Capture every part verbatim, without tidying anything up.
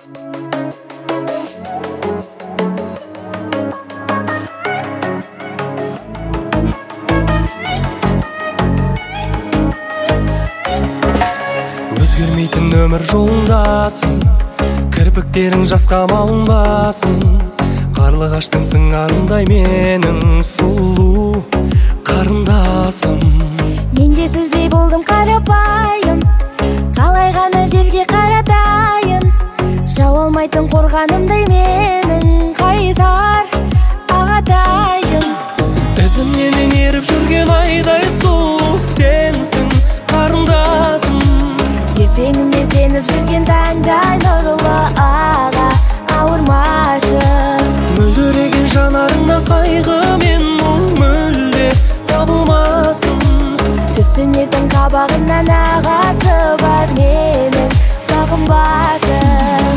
Өзгермейтін өмір жолдасың, кірпіктерің жасқа малынбасын. Қарлығаштың сыңарындай менің сұлу қарындасым. Мен де сіздей болдым қарапайым, қалай ғана жерге қаратайын. Жау алмайтын қорғанымдай менің қайсар ағатайым. Ізімнен еріп жүрген айдай сұлу сенсің қарындасым. Ертеңімде сеніп жүрген таңдай нұрлы аға ауырмашы. Мөлдіреген жанарыңнан қайғы мен мұң мүлде табылмасын. Түсінетін қабағынан ағасы бар менің бағынбасын.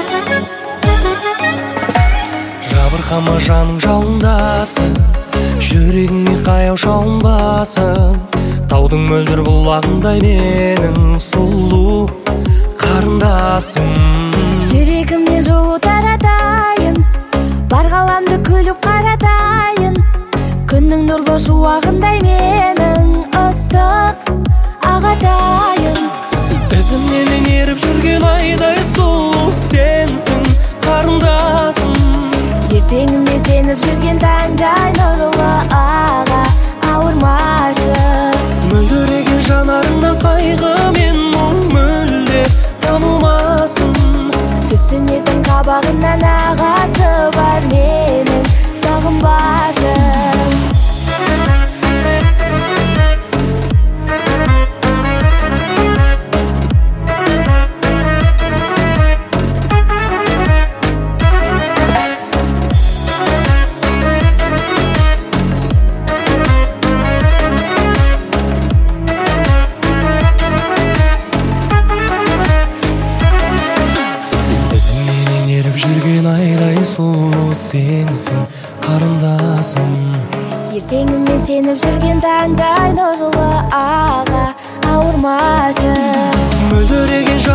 Жабырқама жаның жалындасың, жүрегіңе қаяу шалынбасын. Таудың мөлдір бұлағындай менің сұлу қарындасым. Жүрегімнен жылу таратайын, бар ғаламды күліп қаратайын. Күннің нұрлы шуағындай менің ыстық ағатайым. Ізімнен еріп жүрген айдай сұлу сенсің қарындасым. Ертеңімде сеніп жүрген таңдай нұрлы аға ауырмашы. Мөлдіреген жанарыңнан қайғы мен мұң мүлде табылмасын. Түсінетін қабағынан ағасы бар менің бағынбасын. Жүрген айдай сұлу сенсің қарындасым. Ертеңіммен сеніп жүрген таңдай нұрлы аға ауырмашы. Мөлдіреген